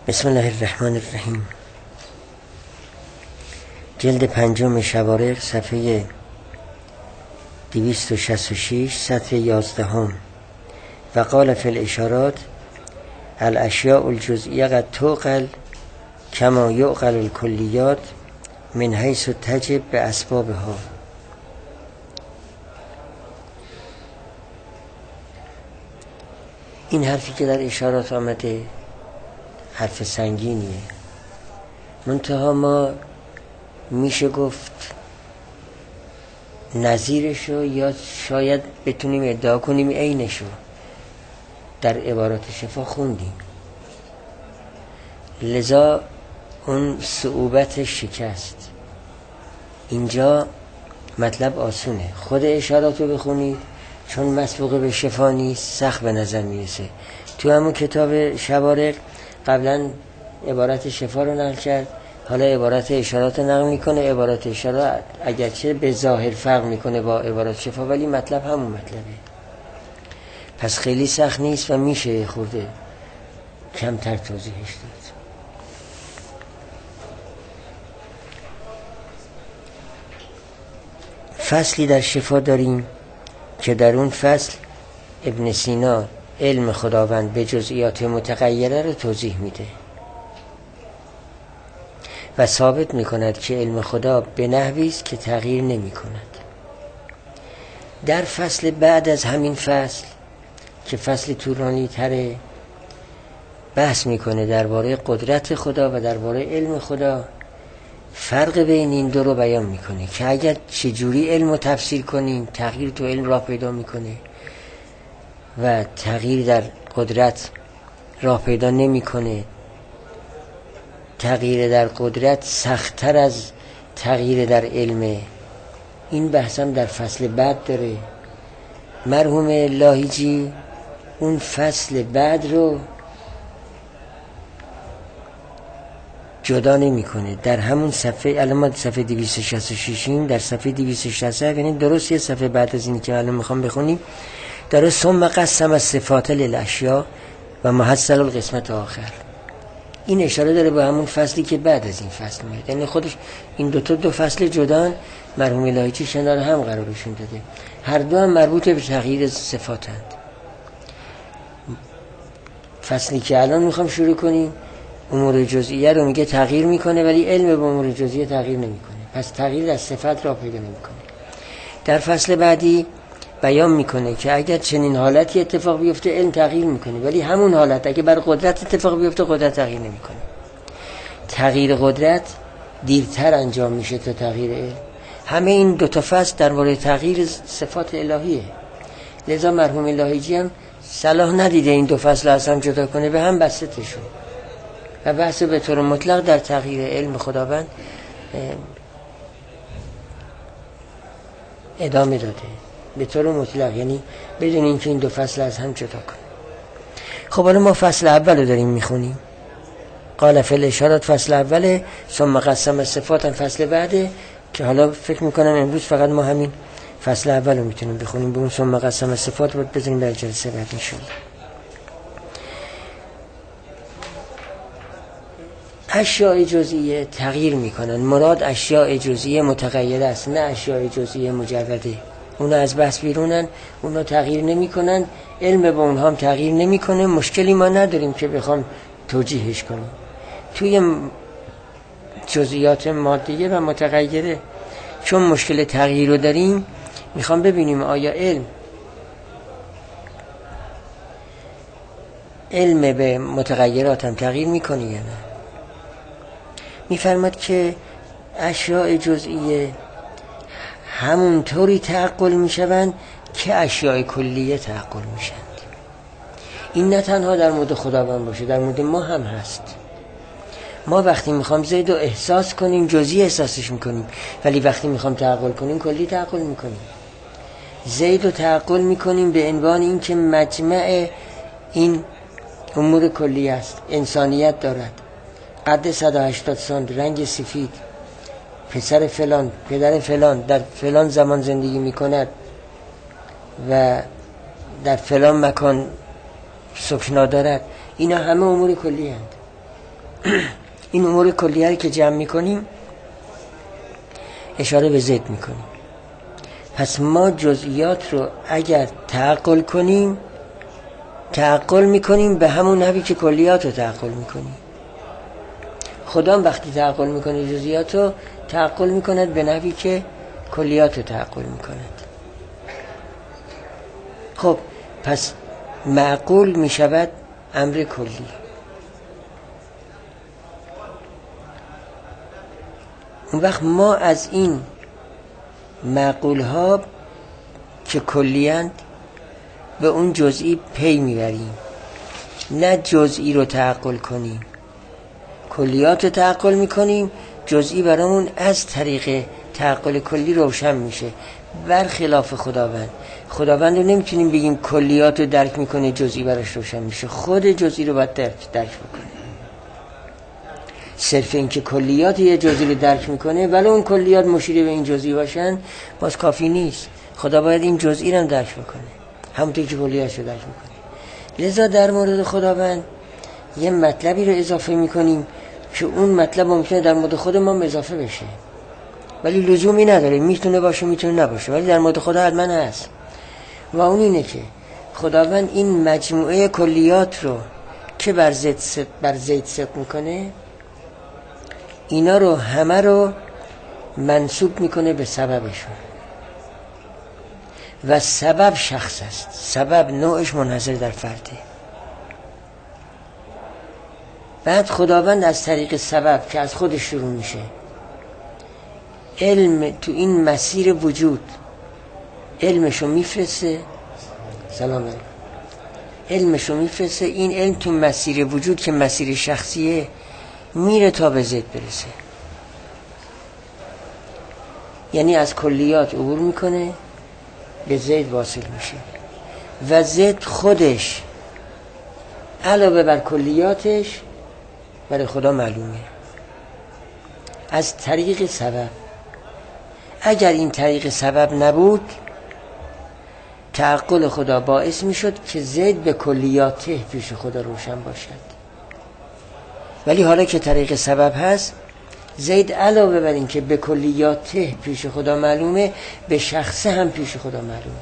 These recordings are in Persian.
بسم الله الرحمن الرحیم. جلد 5 شوارق صفحه 266 سطر 11. و قال فی الاشارات الاشیاء الجزئیه قد تعقل کما یعقل الکلیات من حیث تجب به اسبابها. این حرفی که در اشارات آمده حرف سنگینیه، منتها ما میشه گفت نظیرشو یا شاید بتونیم ادعا کنیم عینشو در عبارات شفا خوندیم، لذا اون صعوبت شکست. اینجا مطلب آسونه، خود اشاراتو بخونید چون مسبوق به شفا نیست سخت به نظر میرسه. تو همون کتاب شوارق قبلا عبارت شفا رو نقل کرد، حالا عبارت اشارات نقل میکنه. عبارت اشارات اگرچه به ظاهر فرق میکنه با عبارت شفا ولی مطلب همون مطلبه، پس خیلی سخت نیست و میشه خورده کمتر توضیحش داد. فصلی در شفا داریم که در اون فصل ابن سینا علم خداوند به جزئیات متغیره رو توضیح میده و ثابت میکند که علم خدا به نحوی است که تغییر نمی کند. در فصل بعد از همین فصل که فصل طولانی تره بحث میکنه درباره قدرت خدا و درباره علم خدا. فرق بین این دو رو بیان میکنه که اگر چجوری علم رو تفسیر کنیم تغییر تو علم راه پیدا میکنه و تغییر در قدرت راه پیدا نمیکنه. تغییر در قدرت سخت‌تر از تغییر در علمه. این بحثم در فصل بعد داره. مرحوم لاهیجی اون فصل بعد رو جدا نمی‌کنه. در همون صفحه الان ما صفحه 266 در صفحه 267 یعنی درست یه صفحه بعد از اینی که الان میخوام بخونیم داره ثم قسم الصفات للاشیاء و محصل القسمت آخر. این اشاره داره به همون فصلی که بعد از این فصل میاد، یعنی خودش این دو فصل جدان مرحوم لاهیجی کنار هم قرارشون داده. هر دو هم مربوط به تغییر صفاتند. فصلی که الان میخوام شروع کنیم امور جزئیه رو میگه تغییر میکنه ولی علم به امور جزئیه تغییر نمیکنه، پس تغییر از صفت را پیدا نمیکنه. در فصل بعدی بیان میکنه که اگر چنین حالتی اتفاق بیفته علم تغییر میکنه ولی همون حالت اگه بر قدرت اتفاق بیفته قدرت تغییر نمیکنه. تغییر قدرت دیرتر انجام میشه تا تغییر علم. همه این دو تا فصل درباره تغییر صفات الهیه، لذا مرحوم لاهیجی هم صلاح ندیده این دو فصل از هم جدا کنه، به هم بستشون و بحث به طور مطلق در تغییر علم خداوند ادامه داده به طور مطلق، یعنی بدون اینکه این دو فصل از هم جدا کنه. خب حالا ما فصل اول رو داریم میخونیم. قال فی الاشارات فصل اوله، ثم قسم الصفات فصل بعده که حالا فکر میکنم امروز فقط ما همین فصل اول رو میتونیم بخونیم، به اون ثم قسم الصفات باید بذاریم در جلسه بعد انشاءالله. اشیاء جزئیه تغییر میکنن. مراد اشیاء جزئیه متغیره است، نه اشیاء جزئیه مجرده. اونا از بحث بیرونن، اونا تغییر نمیکنن، علم به اونها هم تغییر نمیکنه. مشکلی ما نداریم که بخوام توجیهش کنیم. توی جزئیات مادیه و متغیره چون مشکل تغییر رو داریم میخوام ببینیم آیا علم به متغیرات هم تغییر میکنه یا نه. میفرماد که اشیاء جزئیه همونطوری تعقل میشوند که اشیاء کلیه تعقل میشند. این نه تنها در مورد خداوند باشه، در مورد ما هم هست. ما وقتی میخوام زید رو احساس کنیم جزئی احساسش میکنیم، ولی وقتی میخوام تعقل کنیم کلی تعقل میکنیم. زید رو تعقل میکنیم به عنوان این که مجمع این امور کلی است. انسانیت دارد، قد 180 سانت، رنگ سفید، پسر فلان، پدر فلان، در فلان زمان زندگی میکند و در فلان مکان سکنا دارد. اینا همه امور کلی هست. این امور کلیه رو که جمع میکنیم اشاره به ضد میکنیم. پس ما جزئیات رو اگر تعقل کنیم، تعقل میکنیم به همون نحوی که کلیات رو تعقل میکنیم. خدا وقتی تعقل میکنه جزئیات رو تعقل میکند به نحوی که کلیات رو تعقل میکند. خب پس معقول میشود امر کلی. اون وقت ما از این معقول ها که کلیاند به اون جزئی پی میبریم، نه جزئی رو تعقل کنیم. کلیات رو تعقل میکنیم، جزئی برامون از طریق تعقل کلی روشن میشه. برخلاف خداوند رو نمیتونیم بگیم کلیات رو درک میکنه جزئی براش روشن میشه. خود جزئی رو باید درک بکنه. صرف این که کلیات یه جزئی رو درک میکنه ولی اون کلیات مشیر به این جزئی باشن باز کافی نیست. خدا باید این جزئی رو هم درک بکنه همونطور که کلیات رو درک میکنه. لذا در مورد خداوند یه مطلبی رو اضافه میکنیم که اون مطلب ممکنه در مورد خود ما اضافه بشه ولی لزومی نداره، میتونه باشه میتونه نباشه، ولی در مورد خدا حتما هست. و اون اینه که خداوند این مجموعه کلیات رو که بر زید صدق میکنه، اینا رو همه رو منسوب میکنه به سببشون و سبب شخص است. سبب نوعش منحصر در فرده. بعد خداوند از طریق سبب که از خودش شروع میشه، علم تو این مسیر وجود علمشو میفرسته. سلام علیکم. علمشو میفرسته. این علم تو مسیر وجود که مسیر شخصیه میره تا به ضد برسه. یعنی از کلیات عبور میکنه به ضد واصل میشه و ضد خودش علاوه بر کلیاتش برای خدا معلومه از طریق سبب. اگر این طریق سبب نبود تعقل خدا باعث میشد که ضد به کلیاته پیش خدا روشن باشد. ولی حالا که طریق سبب هست، ضد علاوه بر این که به کلیاته پیش خدا معلومه به شخصه هم پیش خدا معلومه.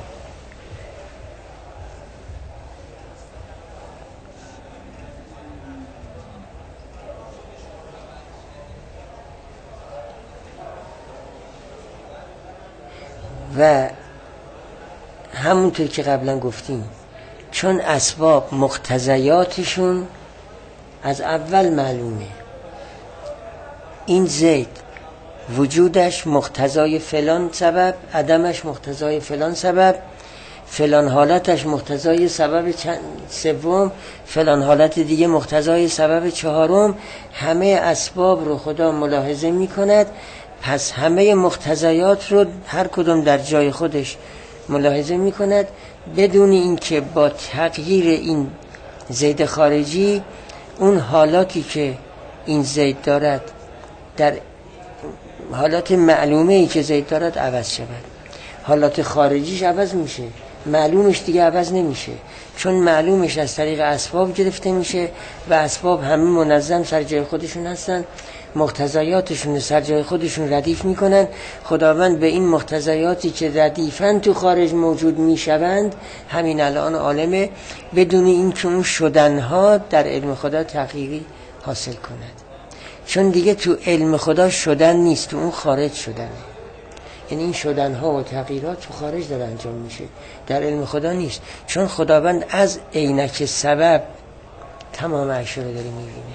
و همونطور که قبلا گفتیم چون اسباب مقتضیاتشون از اول معلومه، این زید وجودش مقتضای فلان سبب، عدمش مقتضای فلان سبب، فلان حالتش مقتضای سبب سوم، فلان حالت دیگه مقتضای سبب چهارم. همه اسباب رو خدا ملاحظه می کند. پس همه مقتضیات رو هر کدوم در جای خودش ملاحظه می کند بدون اینکه با تغییر این زید خارجی اون حالاتی که این زید دارد در حالات معلومه ای که زید دارد عوض شود. حالات خارجیش عوض میشه، معلومش دیگه عوض نمیشه، چون معلومش از طریق اسباب گرفته میشه و اسباب همه منظم سر جای خودشون هستن، مقتضیاتشون سر جای خودشون ردیف میکنن. خداوند به این مقتضیاتی که ردیفن تو خارج موجود میشوند همین الان عالمه بدون این که اون شدنها در علم خدا تغییری حاصل کند. چون دیگه تو علم خدا شدن نیست، تو اون خارج شدنه. یعنی این شدنها و تغییرات تو خارج داره انجام میشه، در علم خدا نیست. چون خداوند از عینک سبب تمام اشیا رو داره میبینه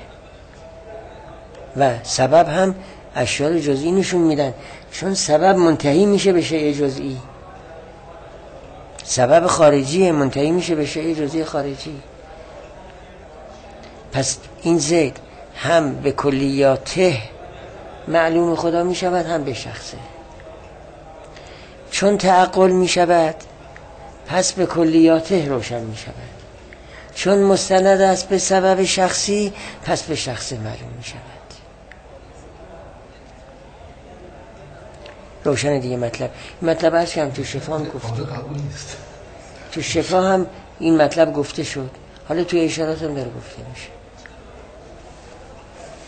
و سبب هم اشیا رو جزئی نشون میدن، چون سبب منتهی میشه به شیء جزئی. سبب خارجی منتهی میشه به شیء جزئی خارجی. پس این زید هم به کلیاته معلوم خدا می شود هم به شخصه. چون تعقل می شود پس به کلیاته روشن می شود. چون مستند است به سبب شخصی پس به شخصه معلوم می شود. روشن دیگه مطلب هست که هم تو شفا هم گفته، تو شفا هم این مطلب گفته شد، حالا تو اشارات هم داره گفته میشه.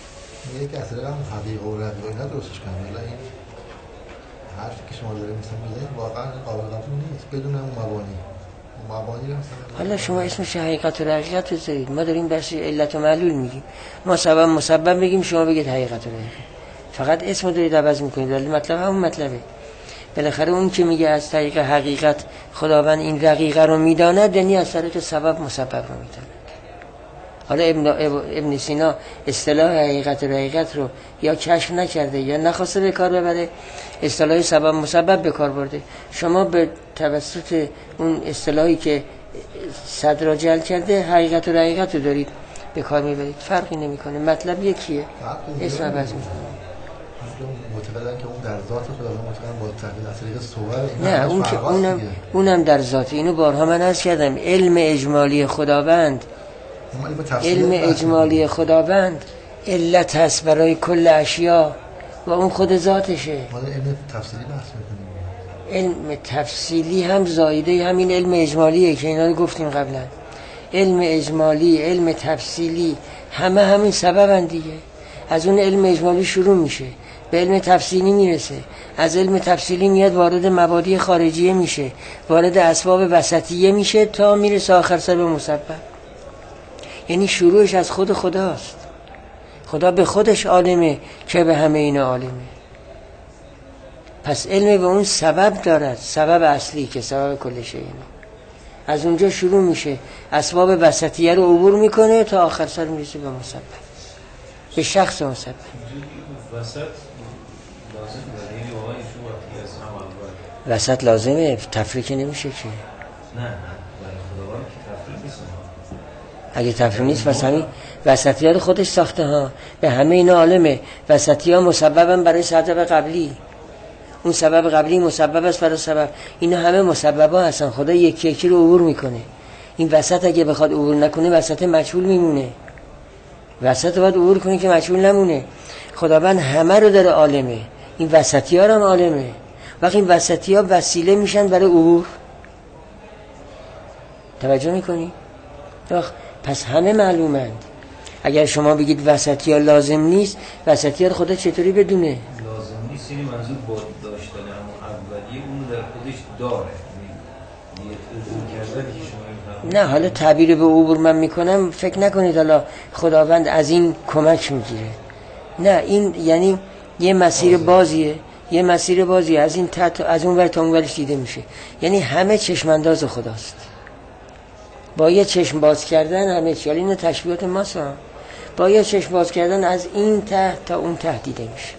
یک اصلا هم حقیقه و رقیقه اینا درستش کنم، ولی این حرفی که شما دارید مثلا میزنید واقعا قابل قبول نیست بدون اون مبانی رو مثلا. حالا شما اسمش حقیقت و رقیقت بذارید، ما داریم بحث علت و معلول میگیم، ما سبب مسبب بگیم شما بگید حقیقت و رقیقت، فقط اسمو دارید عوض میکنید ولی مطلب همون مطلبه. بالاخره اون که میگه از طریق حقیقت خداوند این رقیقه رو میداند، یعنی از طریق سبب مسبب رو میداند. حالا ابن سینا اصطلاح حقیقت و رقیقت رو یا کشف نکرده یا نخواسته به کار ببره، اصطلاح سبب مسبب به کار برده. شما به توسط اون اصطلاحی که صدر جل کرده حقیقت و رقیقت رو دارید به کار میبرید، فرقی نمیکنه، مطلب یکیه، اسم عوض میکنه. معتقدن که اون در ذات خداوند، معتقدن با تحلیل از طریق صور. نه اون که اونم در ذات، اینو بارها من عرض کردم، علم اجمالی خداوند، علم اجمالی خداوند علت هست برای کل اشیا و اون خود ذاتشه. ما علم تفصیلی بحث میکنیم، علم تفصیلی هم زایده همین علم اجمالیه که اینا رو گفتیم قبلا. علم اجمالی، علم تفصیلی همه همین سببن دیگه. از اون علم اجمالی شروع میشه به علم تفصیلی میرسه، از علم تفصیلی میاد وارد مبادی خارجیه میشه، وارد اسباب وسطیه میشه تا میرسه آخر سر به مسبب. یعنی شروعش از خود خداست. خدا به خودش عالمه که به همه اینا عالمه. پس علم به اون سبب دارد، سبب اصلی که سبب کل شیء، از اونجا شروع میشه، اسباب وسطیه رو عبور میکنه تا آخر سر میرسه به مسبب، به شخص مسبب. وسط لازمه، تفریق نمیشه که. نه خداوند که تفریق نیست. اگه تفریق نیست پس همین وسطیه رو خودش ساخته ها، به همه اینا عالمه. وسطیه مسببن برای سبب قبلی، اون سبب قبلی مسبب است برای سبب، اینا همه مسببا هستن. خدا یکی یکی رو عبور میکنه. این وسط اگه بخواد عبور نکنه وسط مجهول میمونه، وسط باید عبور کنه که مجهول نمونه. خداوند همه رو داره عالمه، این وسطی‌ها هم عالمه. وقتی این وسطی‌ها وسیله میشن برای عبور، توجه میکنی؟ پس همه معلومند. اگر شما بگید وسطی‌ها لازم نیست، وسطی‌ها رو خدا چطوری بدونه؟ لازم نیست، یعنی منظور با داشتن همون اولیه اونو در خودش داره، نه حالا تعبیر به عبور من میکنم، فکر نکنید حالا خداوند از این کمک میگیره، نه، این یعنی یه مسیر بازیه، یه مسیر بازیه، از این از اون ور تا اون ورش دیده میشه. یعنی همه چشمانداز خداست، با یه چشم باز کردن همه چی. حالا این تشبیهات ماست، با یه چشم باز کردن از این ته تا اون ته دیده میشه.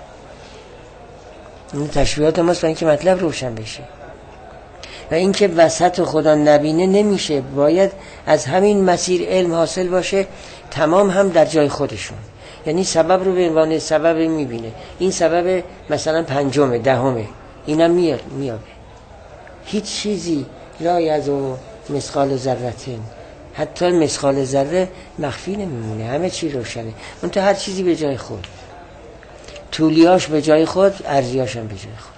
این تشبیهات ماست برای اینکه مطلب روشن بشه. و اینکه وسط خدا نبینه نمیشه، باید از همین مسیر علم حاصل باشه، تمام هم در جای خودشون. یعنی سبب رو به عنوان سبب میبینه، این سبب مثلا پنجمه، دهمه، اینم میابه. هیچ چیزی لا یزو مثقال ذره‌تین، حتی مثقال ذره مخفی نمیمونه، همه چی روشنه. اون تو هر چیزی به جای خود، طولیاش به جای خود، عرضیاش هم به جای خود،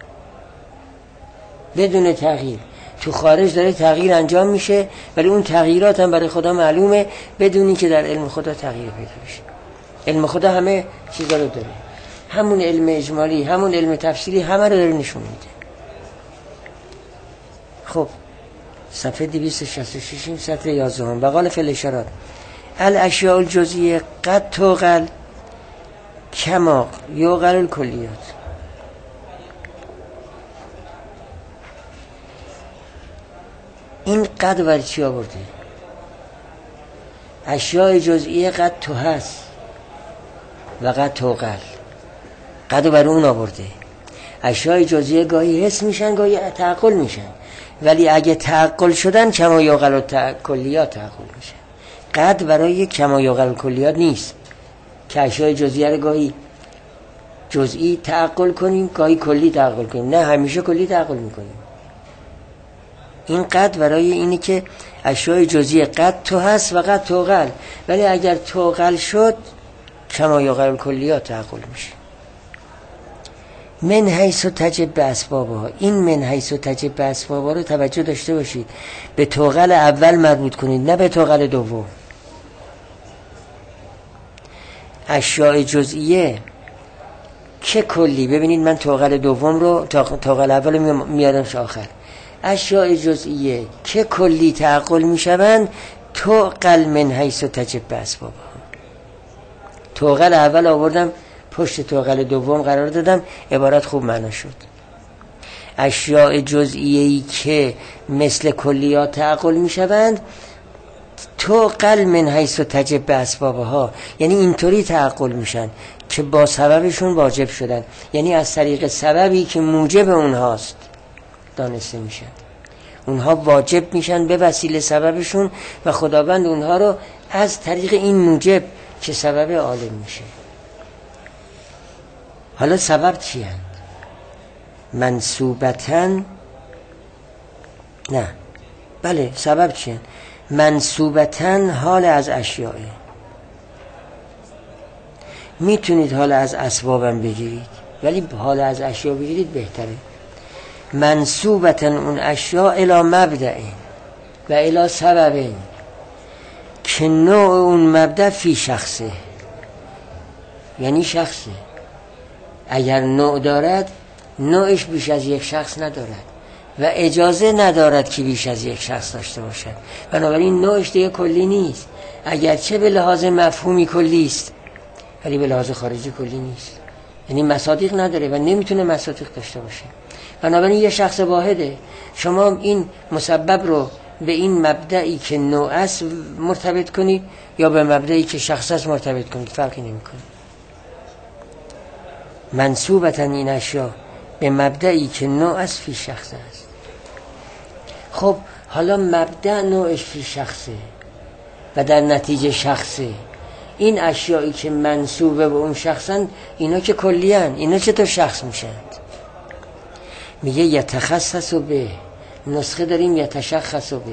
بدون تغییر. تو خارج داره تغییر انجام میشه، ولی اون تغییرات هم برای خدا معلومه بدون اینکه در علم خدا تغییر پیدا بشه. علم خدا همه چیزا رو داره، همون علم اجمالی، همون علم تفصیلی، همه رو داره نشون میده. خب صفحه 266 این سطر 11 و قال فی الاشارات الاشیاء الجزئیه قد توقل کما یوقل الکلیات. این قد برای چی آورده؟ اشیاء جزئیه قد تو هست و قد توقل، قد برای اون آورده. اشیاء جزئیه گاهی حس میشن گاهی تعقل میشن، ولی اگه تعقل شدن کما یوقل کلیات تعقل میشن. قد برای کما یوقل کلیات نیست که اشیاء جزئیه رو گاهی جزئی تعقل کنیم گاهی کلی تعقل کنیم، نه همیشه کلی تعقل میکنیم. این قد برای اینی که اشیاء جزئی قد تو هست و قد توقل، ولی اگر توقل شد کما یوقل کلیات تعقل میشه. من حیث تجب به اسبابها، این من حیث تجب به اسبابها رو توجه داشته باشید، به توقل اول مربوط کنید نه به توقل دوم. اشیاء جزئیه که کلی، ببینید من طاقل دوم رو طاقل اول رو میارمش آخر، اشیاء جزئیه که کلی تعقل میشوند تعقل من حیث تجب اسبابها. طاقل اول آوردم پشت طاقل دوم قرار دادم، عبارت خوب معنا شد. اشیاء جزئیه‌ای که مثل کلیات تعقل میشوند تعقل من حیث تجب اسبابها، یعنی اینطوری تعقل میشن که با سببشون واجب شدن، یعنی از طریق سببی که موجب اونهاست دانسته میشن، اونها واجب میشن به وسیله سببشون و خداوند اونها رو از طریق این موجب که سبب عالم میشه. حالا سبب چی هست؟ منصوبتن، نه بله سبب چی هست؟ منصوبتن حال از اشیاء. میتونید حال از اسبابم بگیرید ولی حال از اشیاء بگیرید بهتره. منصوبتن اون اشیاء الی مبدئین و الی سببین که نوع اون مبدأ فی شخصه، یعنی شخصه. اگر نوع دارد نوعش بیش از یک شخص ندارد و اجازه ندارد که بیش از یک شخص داشته باشد، بنابراین نوعش دیگه کلی نیست، اگرچه به لحاظ مفهومی کلی است ولی به لحاظ خارجی کلی نیست، یعنی مصادیق نداره و نمیتونه مصادیق داشته باشه. بنابراین یه شخص واحده. شما این مسبب رو به این مبدئی که نوع است مرتبط کنید یا به مبدئی که شخص است مرتبط کنید، فرقی نمیکنه. منصوبتن این اشیا به مبدئی که نوع است فی شخص است. خب حالا مبدأ نوعش فی شخصه و در نتیجه شخصه، این اشیایی که منصوبه به اون شخصن اینا که کلیان، اینا چطور شخص میشن؟ میگه یتخصص به، نسخه داریم یتشخص به.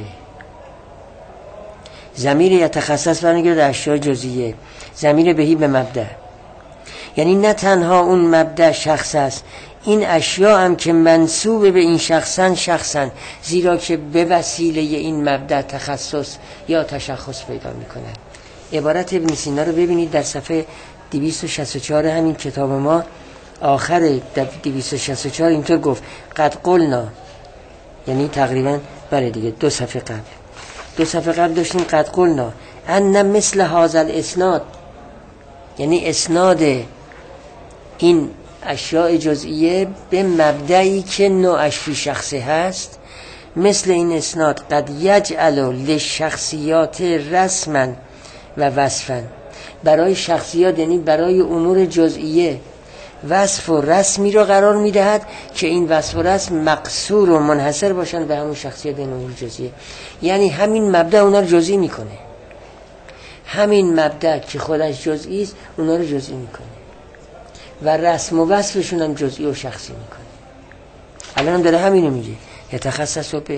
ضمیر یتخصص برمیگرده اشیاء جزئیه، ضمیر بهی به مبدأ، یعنی نه تنها اون مبدأ شخص است، این اشیاء هم که منسوب به این شخصن، زیرا که به وسیله این مبدأ تخصص یا تشخص پیدا میکنن. عبارت ابن سینا رو ببینید در صفحه 264 همین کتاب ما، آخر 264 اینطور گفت قد قلنا، یعنی تقریبا بله دیگه دو صفحه قبل داشتیم قد قلنا ان مثل هذا الاسناد، یعنی اسناد این اشیاء جزئیه به مبدئی که نوعش فی شخصه هست، مثل این اسناد قد یجعل للشخصیات رسما و وصفا، برای شخصیات یعنی برای امور جزئیه وصف و رسمی رو قرار میدهد که این وصف و رسم مقصور و منحصر باشن به همون شخصیت این امور جزئیه، یعنی همین مبدأ اونا رو جزئی میکنه، همین مبدأ که خودش جزئی است اونا رو جزئی میکنه و رسم و وصفشون هم جزئی و شخصی میکنه. الان هم داره همینو میگه یتخصص به،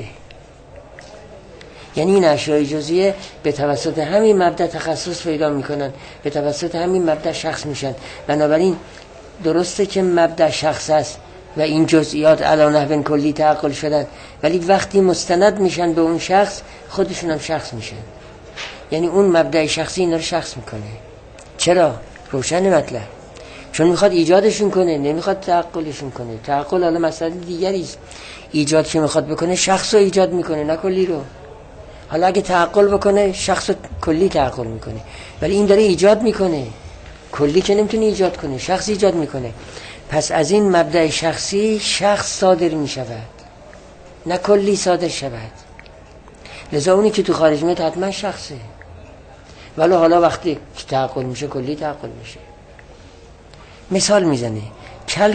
یعنی این اشیاء جزئیه به توسط همین مبدأ تخصص پیدا میکنن، به توسط همین مبدأ شخص میشن. بنابراین درسته که مبدأ شخص است و این جزئیات علی نحو کلی تعقل شدن، ولی وقتی مستند میشن به اون شخص خودشون هم شخص میشن، یعنی اون مبدأ شخصی اینا رو شخص میکنه. چرا؟ روشن مطلب، چون میخواد ایجادشون کنه، نمیخواد تعقلشون کنه. تعقل حالا مسئله دیگری است، ایجاد که میخواد بکنه شخص رو ایجاد میکنه نه کلی رو. حالا اگه تعقل بکنه شخص رو کلی تعقل میکنه، ولی این داره ایجاد میکنه، کلی که نمیتونه ایجاد کنه، شخص ایجاد میکنه. پس از این مبدأ شخصی شخص صادر میشود نه کلی صادر شود، لذا اونی که تو خارج میاد حتما شخصه، ولی حالا وقتی که تعقل میشه کلی تعقل میشه. مثال میزنه کل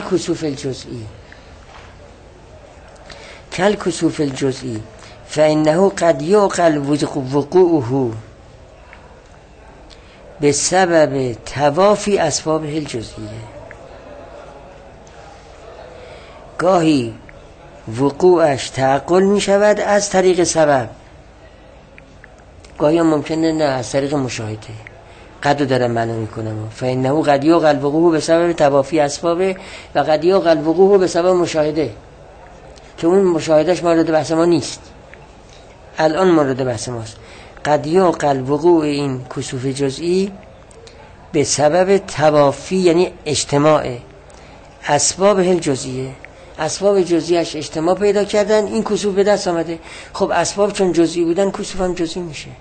کسوف الجزئی فإنه قد يعقل وقوعه به سبب توافی اسباب الجزئیه. گاهی وقوعش تعقل می شود از طریق سبب، گاهی هم ممکنه نه از طریق مشاهده. قد دارم معنا میکنم فإنه قد يعقل وقوعه به سبب توافی اسباب و قد يعقل وقوعه به سبب مشاهده، که اون مشاهدهش مورد بحث ما نیست، الان مورد بحث ماست. قد یعقل وقوع این کسوف جزئی به سبب توافی یعنی اجتماع اسباب الجزئیه، اسباب جزئیش اجتماع پیدا کردن، این کسوف به دست آمده. خب اسباب چون جزئی بودن کسوف هم جزئی میشه.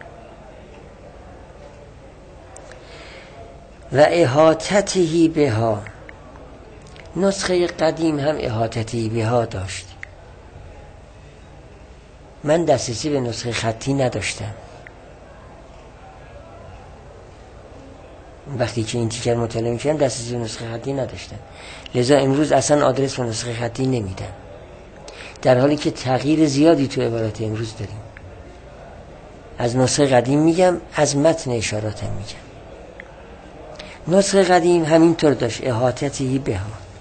و احاطته بها، نسخه قدیم هم احاطته بها داشت. من دسترسی به نسخه خطی نداشتم وقتی که این تیکر مطالعه می‌کردم، دسترسی به نسخه خطی نداشتم، لذا امروز اصلا آدرس به نسخه خطی نمیدم، در حالی که تغییر زیادی تو عبارت امروز داریم. از نسخه قدیم میگم، از متن اشاراتم میگم. نسخه قدیم همینطور داشت، احاطته بها،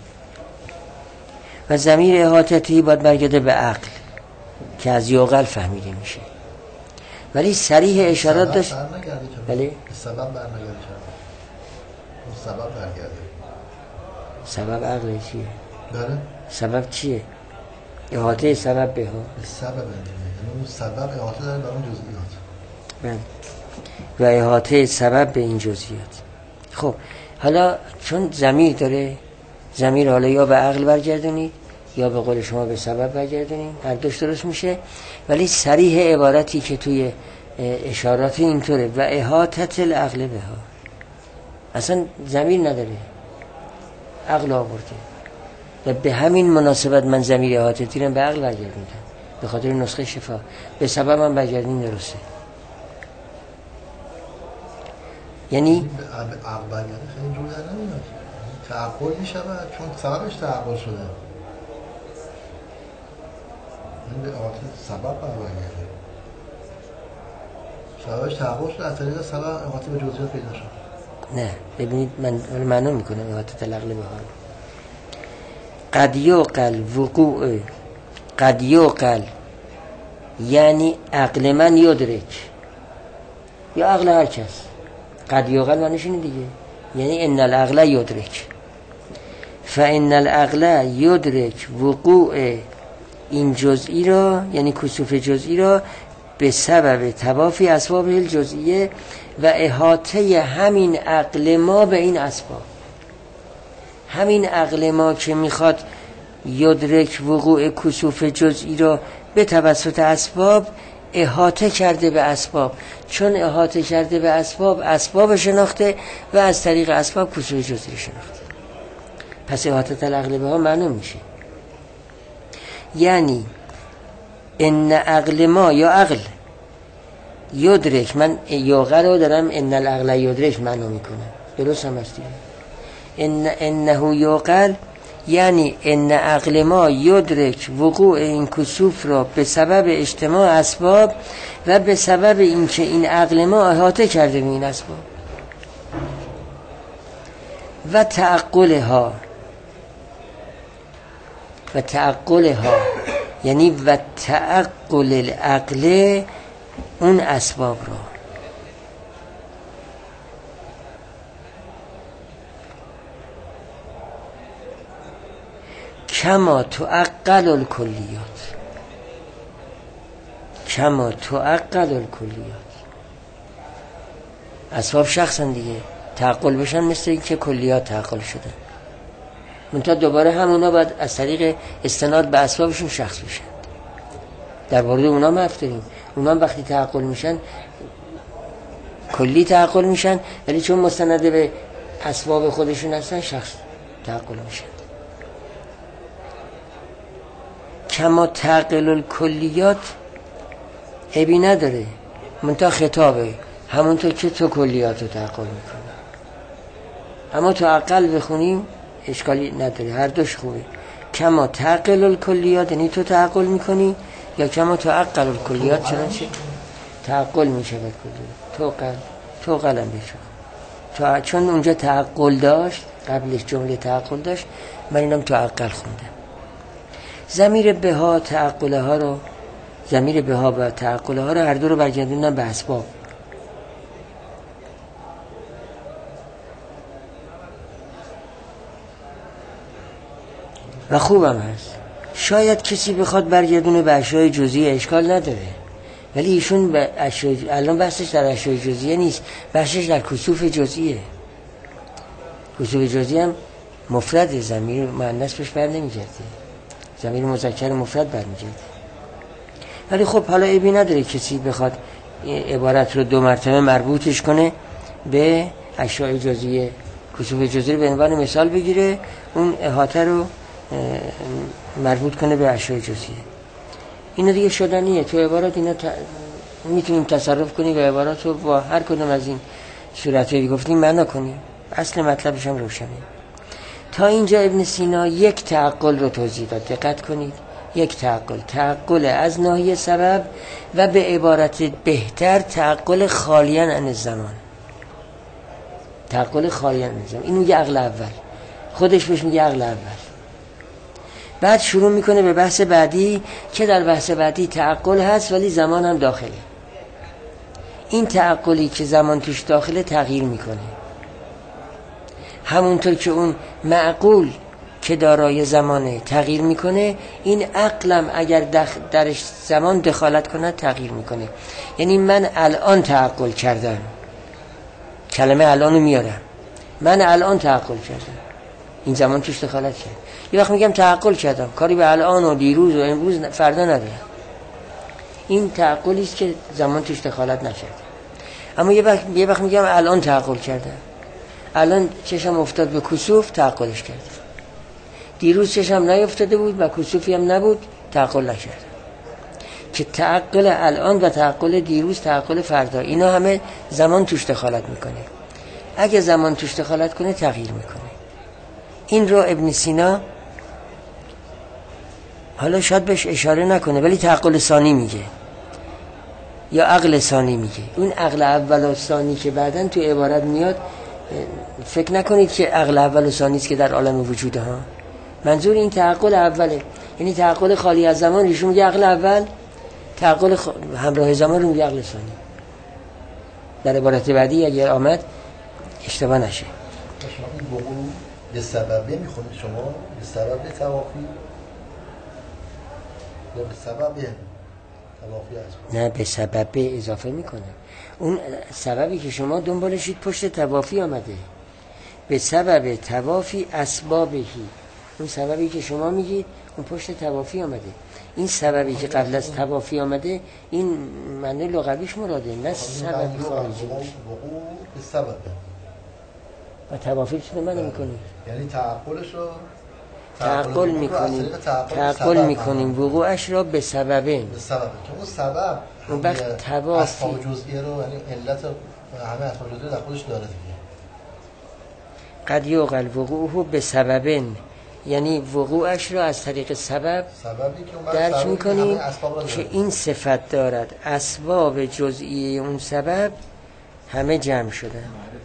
و ضمیر احاطته باید برگرده به عقل که از یعقل فهمیده میشه، ولی صریح اشارات داشت. بله سبب برنگرده چرا؟ سبب برگرده. سبب عقل چیه؟ بله سبب چیه؟ احاطه سبب بها. سبب یعنی اون سبب احاطه داره بر اون جزئیات. بله. و احاطه سبب به این جزئیات. خب حالا چون ضمیر داره، ضمیر حالا یا به عقل برگردونید یا به قول شما به سبب برگردونید، هر دوش درست میشه، ولی صریح عبارتی که توی اشارات اینطوره، و احاطت العقل بها، اصلا ضمیر نداره، عقل آورده، و به همین مناسبت من ضمیر احاطتی رو به عقل برگردوندم، به خاطر نسخه شفا. به سبب من برگردین درسته، یعنی به عقل برگرده خیلی جور در نمیاد، تعقل میشود چون سببش تعقل شده، این به احاطه سبب برگرده، سببش تعقل شده، از طریق سبب احاطه به جزئیات پیدا شد. نه ببینید من معنا میکنم احاطه العقل بها. قد یعقل وقوع، قد یعقل یعنی عقل من یدرک، یا عقل هر کس، قد یعقل معنیش اینه دیگه، یعنی ان العقل یدرک، فان العقل یدرک وقوع این جزئی را، یعنی کسوف جزئی را، به سبب توافی اسباب الجزئیه و احاطه همین عقل ما به این اسباب. همین عقل ما که میخواد یدرک وقوع کسوف جزئی را به توسط اسباب، احاطه کرده به اسباب، چون احاطه کرده به اسباب، اسباب شناخته و از طریق اسباب کسوف جزئی شناخته. پس احاطه العقل بها معلوم میشه، یعنی ان عقل ما یا عقل یدرک، من یعقل رو دارم ان العقل یدرک معنا میکنم، درست هم هست دیگه. انه یعقل یعنی ان عقل ما یدرک وقوع این کسوف را به سبب اجتماع اسباب و به سبب اینکه این عقل ما احاطه کرده به این اسباب. و تعقلها، و تعقلها یعنی و تعقل العقل اون اسباب را. کما تعقل الکلیات، کما تعقل الکلیات. اسباب شخصن دیگه، تعقل بشن مثل این که کلیات تعقل شدن، منتها دوباره همونا باید از طریق استناد به اسبابشون شخص بشن. در مورد اونا حرف داریم، اونا وقتی تعقل میشن کلی تعقل میشن، ولی چون مستند به اسباب خودشون هستن شخص تعقل میشن. کما تعقل الکلیات عیبی نداره، منتها خطابه، همونطور که تو کلیات رو تعقل میکنی. اما تو عقل بخونیم اشکالی نداره، هر دوش خوبه. کما تعقل الکلیات یعنی تو تعقل میکنی، یا کما تعقل الکلیات چنانچه تعقل میشه به کلیات. تو قلم بشه، چون اونجا تعقل داشت، قبلش جمله تعقل داشت، من اینم تعقل خوندم. ضمیر بها تعقله ها رو، ضمیر بها و تعقله ها رو هر دو رو برگردوندن به اسباب. و خوبم هست. شاید کسی بخواد برگردونه به اشیاء جزئیه اشکال نداره، ولی ایشون به اشیاء، الان بحثش در اشیاء جزئیه نیست، بحثش در کسوف جزئیه. کسوف جزئی هم مفرد، ضمیر مؤنث بهش بر نمیگرده، ضمیر مذکر مفرد برمیگرده. ولی خب حالا عیبی نداره کسی بخواد عبارت رو 2 مرتبه مربوطش کنه به اشیاء جزئیه، کسوف جزئی رو به عنوان مثال بگیره، اون احاطه رو مربوط کنه به اشیاء جزئیه. اینا دیگه شدنیه تو عبارات. اینا میتونیم تصرف کنیم و عبارات رو با هر کدوم از این صورتایی گفتیم معنا کنیم. اصل مطلبش هم روشنه. تا اینجا ابن سینا یک تعقل رو توضیح داد. دقت کنید، یک تعقل از ناحیه سبب و به عبارت بهتر تعقل خالیاً عن الزمان. تعقل خالیاً عن الزمان، این میگه عقل اول، خودش بهش میگه عقل اول. بعد شروع میکنه به بحث بعدی که در بحث بعدی تعقل هست ولی زمان هم داخله. این تعقلی که زمان توش داخله تغییر میکنه، همونطور که اون معقول که دارای زمانه تغییر میکنه، این عقلم اگر درش زمان دخالت کنه تغییر میکنه. یعنی من الان تعقل کردم، کلمه الان رو میارم، من الان تعقل کردم، این زمان توش دخالت کرد. یه وقت میگم تعقل کردم، کاری به الان و دیروز و امروز فردا ندارم، این تعقلی است که زمان توش دخالت نکرد. اما یه وقت میگم الان تعقل کردم، الان چشم افتاد به کسوف تعقلش کردم، دیروز چشم نیفتاده بود و کسوفی هم نبود تعقل نکردم. که تعقل الان و تعقل دیروز، تعقل فردا، اینا همه زمان توش دخالت میکنه. اگه زمان توش دخالت کنه تغییر میکنه. این رو ابن سینا حالا شاید بهش اشاره نکنه ولی تعقل ثانی میگه یا عقل ثانی میگه. اون عقل اول و ثانی که بعدن تو عبارت میاد، فکر نکنید که عقل اول و ثانی است که در عالم وجوده ها. منظور این تعقل اوله، یعنی تعقل خالی از زمان ایشون میگه عقل اول، تعقل همراه زمان رو میگه عقل ثانی. در عبارت بعدی اگر آمد اشتباه نشه. شما این وقوع به سببه میخونید، شما به سبب توافی یا به سبب توافی هست؟ نه، به سبب اضافه میکنه. اون سببی که شما دنبالشید پشت توافی آمده، به سبب توافی اسبابهی. اون سببی که شما میگید اون پشت توافی آمده. این سببی که قبل از توافی آمده این معنی لغویش مراده، نه سبب خارجی. وقوع به سببه و توافی چطور منو میکنید؟ یعنی تعقلش رو تعقل میکنیم وقوعش را به سببه، به سبب که اون سبب اون وقت توافی اسباب جزئیه رو، یعنی علت همه اسباب جزئیه در خودش داره دیگه. قد یعقل وقوعه به سببن، یعنی وقوعش را از طریق سبب درک میکنیم که این صفت دارد. اسباب جزئیه اون سبب همه جمع شدن.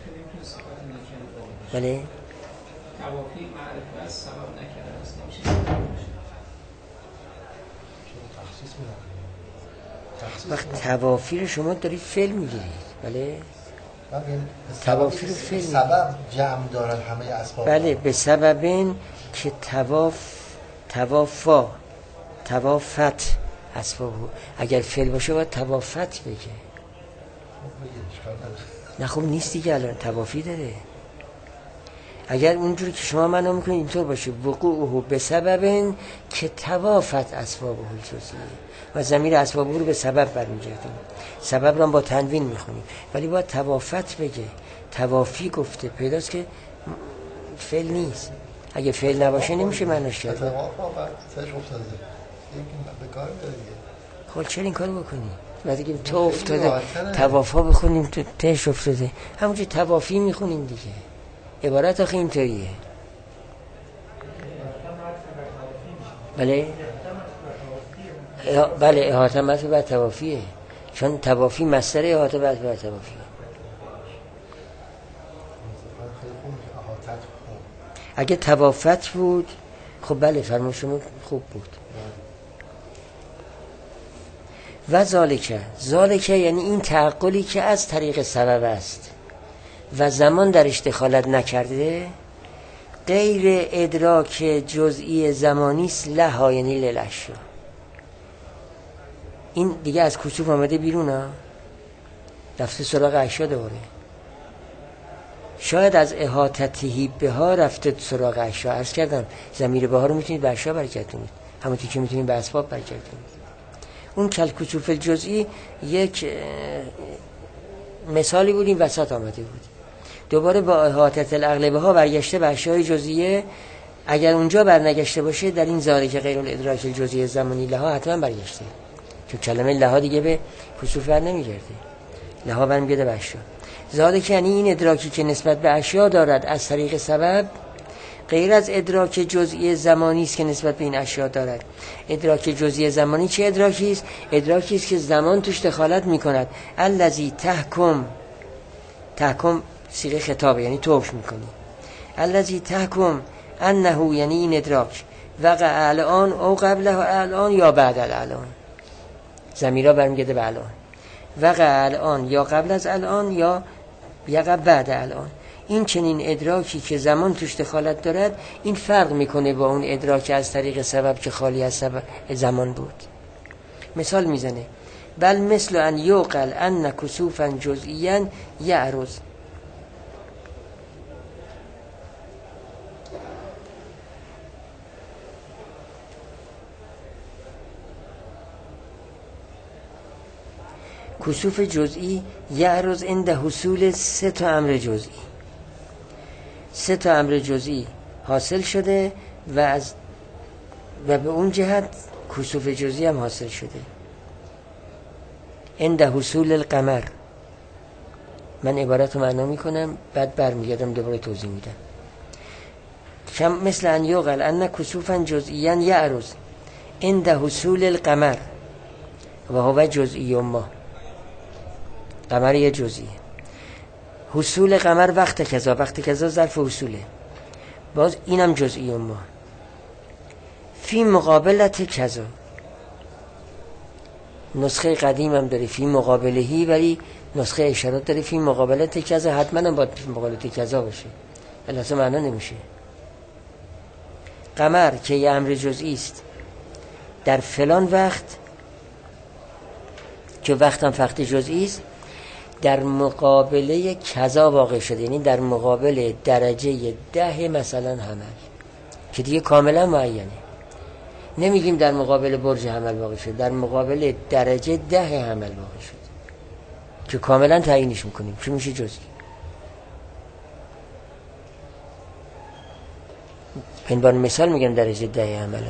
بله؟ توافی معرفت از سبب نکرده است، نمیشه وقت توافی رو شما دارید فعل میگیرید. بله؟ توافی رو فعل سبب جمع دارد همه اسباب. بله، به سببین که توافت اسباب. اگر فعل باشه باید توافت بگه. نه خب نیست دیگه، الان توافی داره. اگر اونجوری که شما معنا میکنید اینطور باشه وقوعه به سببن که توافت اسبابه الجزئیه، و ضمیر اسبابه رو به سبب برمیگردیم. سبب رو هم با تنوین میخونیم ولی باید توافت بگه. توافی گفته، پیداست که فعل نیست. اگه فعل نباشه نمیشه معناش کرد. خب چرا این کارو بکنی؟ بعد بگیم تو افتاده توافا بخونیم تو تهش افتاده، همونجا توافی میخونیم دیگه. عبارت آخه اینطوریه. بله؟ بله، احاطه مطلب بر توافیه، چون توافی مصدر احاطه بر توافیه. اگه توافت بود خب بله، فرمون شما خوب بود. و ذالکه یعنی این تعقلی که از طریق سبب است و زمان درش دخالت نکرده، غیر ادراک جزئی زمانی است، لها یعنی للاشیا. این دیگه از کسوف آمده بیرون ها، رفته سراغ اشیا دوباره. شاید از احاطته بها رفته سراغ اشیا. عرض کردم ضمیر بها رو میتونید به اشیا برگردونید، همونطور که میتونید به اسباب برگردونید. اون کلکسوف الجزئی یک مثالی بود، این وسط آمده بود. دوباره با احاطه العقل بها برگشته به اشیاء جزئیه. اگر اونجا برنگشته باشه در این زاره که غیر الادراک الجزئی زمانی لها حتما برگشته، چون کلمه لها دیگه به کسوف بر نمیگرده، لها برمیگرده به اشیا. زاره که یعنی این ادراکی که نسبت به اشیا دارد از طریق سبب، غیر از ادراک جزئی زمانی است که نسبت به این اشیا دارد. ادراک جزئی زمانی چه ادراکی است؟ ادراکی است که زمان توش دخالت میکند. الذی تحکم صیغه خطابه، یعنی تو حکم میکنی. الذی تحکم انه، یعنی این ادراک وقع الان او قبله الان یا بعد الان. ضمیرها برمیگرده به الان. وقع الان یا قبل از الان یا یقع بعد الان. این چنین ادراکی که زمان توش دخالت دارد، این فرق میکنه با اون ادراک از طریق سبب که خالی از سبب زمان بود. مثال میزنه: بل مثل ان یوقل ان کسوفا جزئیا یعرض. کسوف جزئی یعرض عند حصول 3 امر جزئی. 3 امر جزئی حاصل شده و به اون جهت کسوف جزئی هم حاصل شده. عند حصول القمر. من عبارت رو معنا میکنم بعد برمیگردم دوباره توضیح میدم. مثل ان یوقل ان کسوفا جزئیا یعرض عند حصول القمر و هو جزئی ما. قمر یه جزئیه. حصول قمر وقت کذا ظرف حصوله، باز اینم جزئی ما. فی مقابلت کذا، نسخه قدیم هم داره فی مقابلهی، ولی نسخه اشارات داره فی مقابلت کذا. حتما هم باید فی مقابلت کذا باشه، البته معنا نمیشه. قمر که یه امر جزئی است در فلان وقت، که وقت هم وقت جزئی است، در مقابله کذا واقع شده، یعنی در مقابل درجه 10 مثلا حمل، که دیگه کاملا معینه. نمیگیم در مقابل برج حمل واقع شده، در مقابل درجه 10 حمل واقع شده که کاملا تعیینش میکنیم که میشه جزئی. عنوان مثال میگم درجه 10 حمله،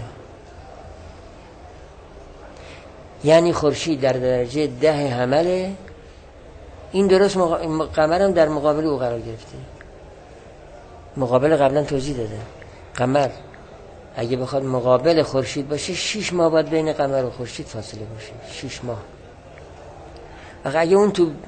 یعنی خورشید در درجه 10 حمله. این درست قمرم در مقابل او قرار گرفته. مقابل قبلا توضیح داده. قمر اگه بخواد مقابل خورشید باشه 6 ماه باید بین قمر و خورشید فاصله باشه، 6 ماه. اگه اون تو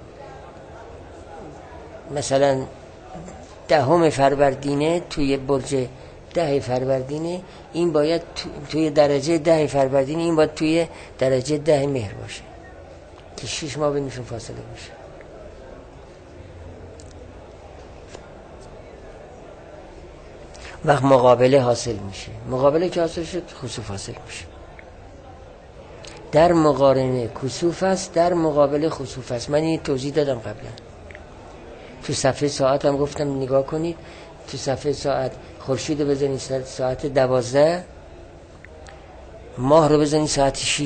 مثلا 10 فروردینه، توی برج 10 فروردینه، این باید توی درجه 10 فروردینه، این باید توی درجه 10 مهر باشه که 6 ماه بینشون فاصله باشه. وقت مقابله حاصل میشه. مقابله که حاصل شد خسوف حاصل میشه. در مقارنه کسوف است، در مقابله خسوف است. من این توضیح دادم قبلا. تو صفحه ساعت هم گفتم نگاه کنید. تو صفحه ساعت خورشید رو بزنید ساعت 12، ماه رو بزنید ساعت 6،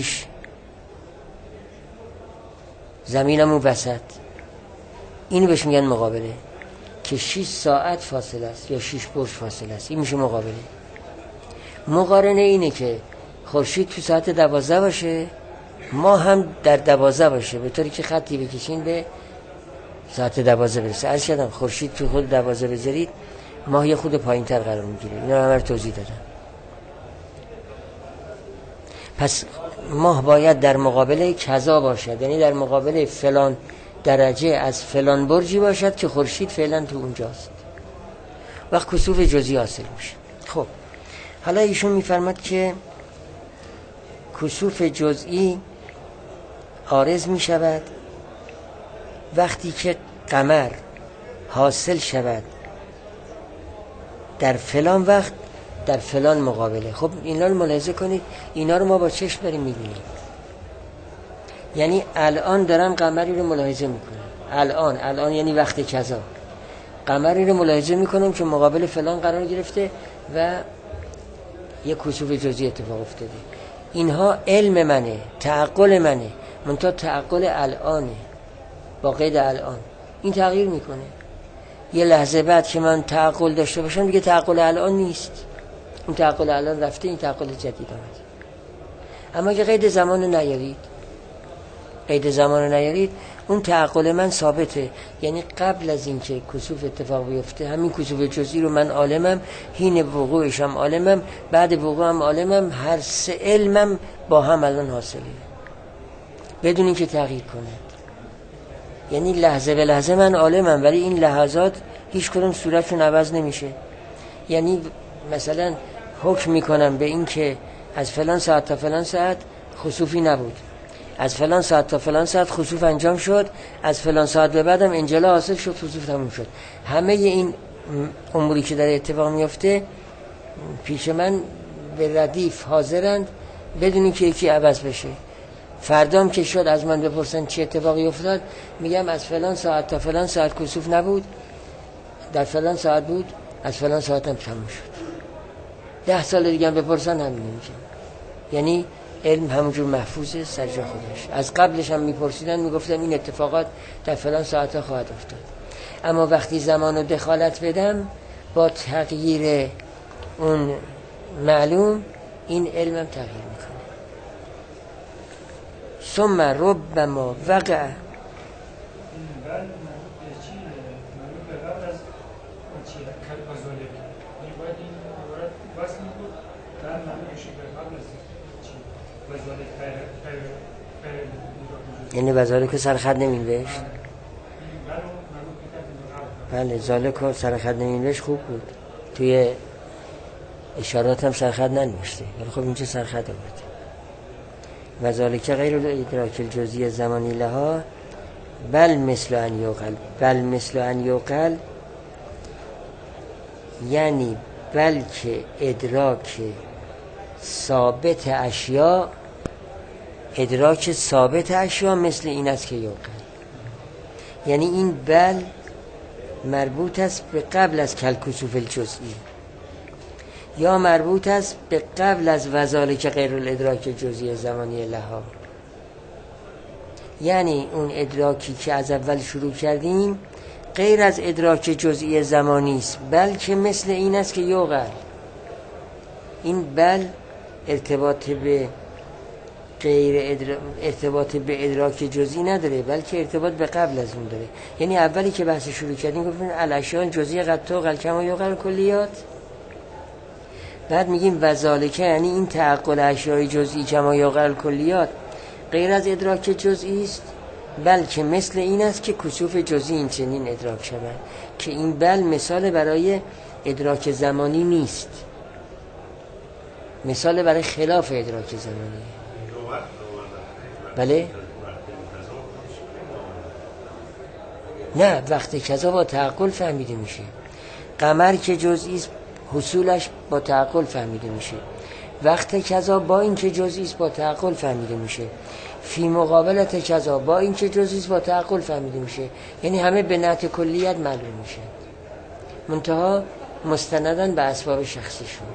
زمینم اون وسط. اینو بهش میگن مقابله، که 6 ساعت فاصله است یا 6 برج فاصله است. این میشه مقابله. مقارنه اینه که خورشید تو ساعت 12 باشه، ماه هم در 12 باشه، به طوری که خطی بکشین به ساعت 12 برسه. عرض کردم خورشید تو خود 12 بذارید، ماه یه خود پایین تر قرار میگیره. اینا همه رو توضیح دادم. پس ماه باید در مقابل کذا باشد، یعنی در مقابل فلان درجه از فلان برجی باشد که خورشید فعلا تو اونجاست. وقت کسوف جزئی حاصل میشه. خب حالا ایشون میفرماد که کسوف جزئی عارض میشود وقتی که قمر حاصل شود در فلان وقت در فلان مقابله. خب اینا رو ملاحظه کنید، اینا رو ما با چشم داریم میبینیم. یعنی الان دارم قمری رو ملاحظه میکنم، الان یعنی وقت کذا. قمری رو ملاحظه میکنم که مقابل فلان قرار گرفته و یک کسوف جزئی اتفاق افتاده. اینها علم منه، تعقل منه، منتها تعقل الانه، با قید الان. این تغییر میکنه. یه لحظه بعد که من تعقل داشته باشم دیگه تعقل الان نیست، اون تعقل الان رفته، این تعقل جدید آمده. اما که قید زمان نیارید، قید زمان نیارید، اون تعقل من ثابته. یعنی قبل از این که کسوف اتفاق بیفته، همین کسوف جزئی رو من عالمم، حین وقوعش هم عالمم، بعد وقوع هم عالمم، هر سه علمم با هم الان حاصله بدون اینکه تغییر کنه. یعنی لحظه به لحظه من عالمم، ولی این لحظات هیچ کدوم صورتشون عوض نمیشه. یعنی مثلا حکم میکنم به این که از فلان ساعت تا فلان ساعت خسوفی نبود، از فلان ساعت تا فلان ساعت خسوف انجام شد، از فلان ساعت به بعدم انجلا حاصل شد، خسوف تموم شد. همه این اموری که در اتفاق میفته پیش من به ردیف حاضرند بدون اینکه یکی عوض بشه. فردام که شد از من بپرسن چه اتفاقی افتاد، میگم از فلان ساعت تا فلان ساعت کسوف نبود، در فلان ساعت بود، از فلان ساعت هم تموم شد. 10 سال دیگه هم بپرسن همین میگم. یعنی علم همونجور محفوظه سر جا خودش. از قبلش هم میپرسیدن میگفتم این اتفاقات در فلان ساعت خواهد افتاد. اما وقتی زمان رو دخالت بدم با تغییر اون معلوم، این علمم تغییر میکنه. ثم ربما وقع یعنی وزاره که سرخط نمینوشت. بله ذالک سرخط نمینوشت خوب بود، توی اشارات هم سرخط ننوشته، ولی خب اینجا سرخط بود. وذالک غیر الادراک الجزئی زمانی لها بل مثل ان یوقل. بل مثل ان یوقل یعنی بلکه ادراک ثابت اشیاء، ادراک ثابت اشیاء مثل این است که یوقل. یعنی این بل مربوط است به قبل از کلکسوف الجزئی، یا مربوط است به قبل از وذالک غیر الادراک الجزئی زمانی لها. یعنی اون ادراکی که از اول شروع کردیم غیر از ادراک جزئی زمانی است، بلکه مثل این است که یوقل. این بل ارتباط به ارتباط به ادراک جزئی نداره، بلکه ارتباط به قبل از اون داره. یعنی اولی که بحث شروع کردیم گفتیم الاشیاء الجزئی قد توقل کما یوقل کلیات، بعد میگیم وذالک یعنی این تعقل اشیاء جزئی کما یوقل کلیات غیر از ادراک جزئی است، بلکه مثل این است که کسوف جزئی این چنین ادراک شود. که این بل مثال برای ادراک زمانی نیست، مثال برای خلاف ادراک زمانی. بله؟ نه، وقتی کذا با تعقل فهمیده میشه. قمر که جزئی است حصولش با تعقل فهمیده میشه. وقت کذا با این که جزئی است با تعقل فهمیده میشه. فی مقابلت کذا با این که جزئی است با تعقل فهمیده میشه. یعنی همه به نحت کلیت معلوم میشه، منتها مستندن به اسباب شخصیشون.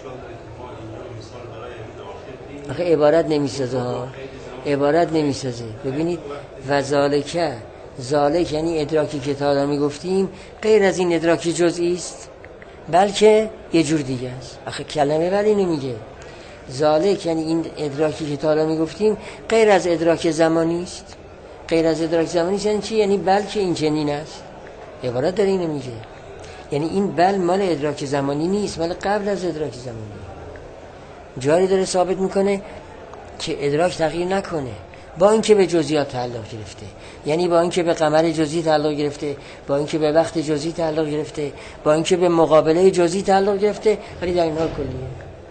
آخه عبارت نمیسازه ها، عبارت نمیسازه. ببینید وذالک، ذالک یعنی ادراکی که تا الان میگفتیم غیر از این ادراک جزئی است، بلکه یه جور دیگه است. آخه کلمه ولی نمیگه. ذالک یعنی این ادراکی که تا الان میگفتیم غیر از ادراک زمانی است. غیر از ادراک زمانی است یعنی چی؟ یعنی بلکه این چنین است. عبارت داره اینو میگه. یعنی این بل مال ادراک زمانی نیست، مال قبل از ادراک زمانی. جاری داره ثابت میکنه که ادراک تغییر نکنه، با اینکه به جزئیات تعلق گرفته. یعنی با اینکه به قمر جزئی تعلق گرفته، با اینکه به وقت جزئی تعلق گرفته، با اینکه به مقابله جزئی تعلق گرفته، ولی در این حال کلیه.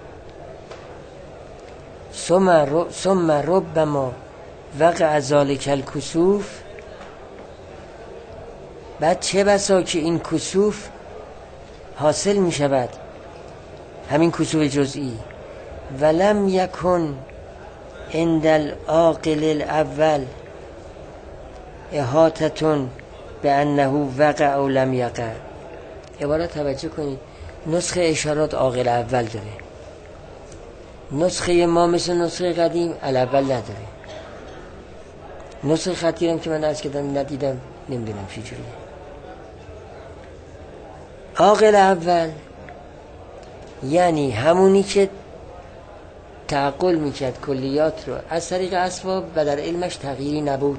ثم ربما وقع ذلک الکسوف، بعد چه بسا که این کسوف حاصل می شود، همین کسوف جزئی، ولم یکن عند العاقل الاول احاطه بانه وقع او لم یقع. عبارت توجه کنید، نسخه اشارات عاقل اول داره، نسخه ما مثل نسخه قدیم الاول نداره. نسخه خطی هم که من عرض کردم ندیدم، نمیدونم چی جوریه. عاقل اول یعنی همونی که تعقل میکرد کلیات رو از طریق اسباب و در علمش تغییری نبود،